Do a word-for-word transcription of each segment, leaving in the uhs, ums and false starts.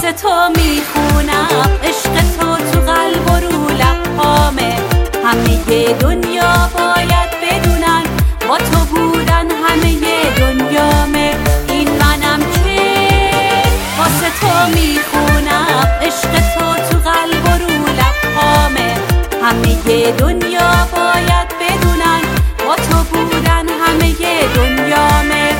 واسه تو میخونم عشق تو تو قلب و رو لبامه. همه دنیا باید بدونن با تو بودن همه دنیامه. این منم که واسه تو میخونم عشق تو تو قلب و رو لبامه. همه دنیا باید بدونن با تو بودن همه دنیامه.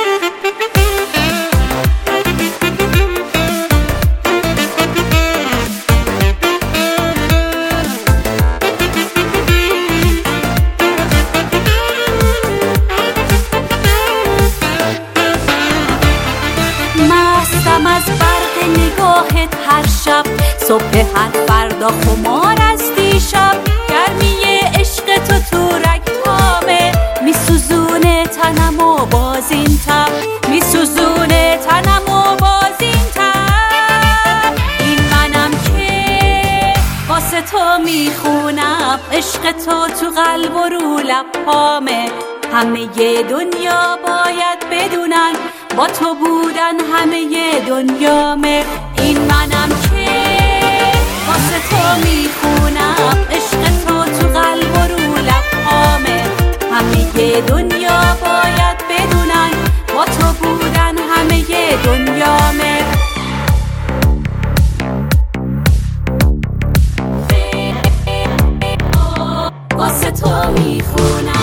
مستم از برق نگاهت هر شب، صبح هر فردا خمار از دیشب. گرمی عشق تو تو رگ‌هامه، میسوزونه تنم و باز این تب، میسوزونه تنم و باز این تب. این منم که واسه تو میخونم عشق تو تو قلب و رو لبامه. همه دنیا باید بدونن با تو بودن همه دنیامه. این منم که واسه تو میخونم عشق تو تو قلب و رو لبامه. همه دنیا باید بدونن با تو بودن همه دنیامه. واسه تو میخونم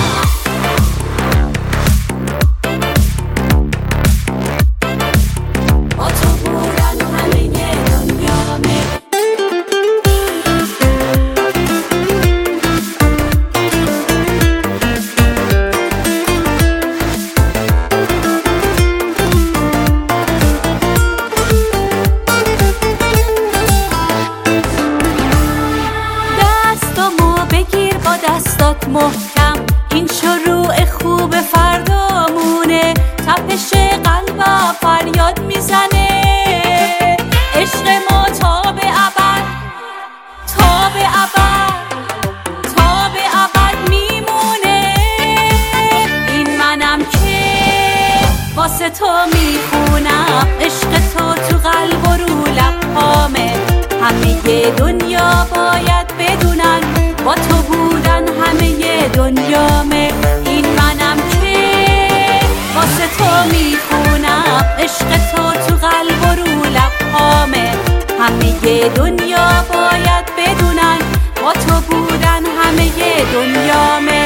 دستات محکم. این شروع خوب فردامونه، تپش قلبم فریاد میزنه. عشق ما تا به ابد، تا به ابد، تا به ابد میمونه. این منم که واسه تو میخونم عشق تو تو قلب و رو لبامه. همه دنیا باید بدونن با تو بودن همه دنیامه. این منم که واسه تو میخونم عشق تو تو قلب و رو لبامه. همه دنیا باید بدونن با تو بودن همه دنیامه.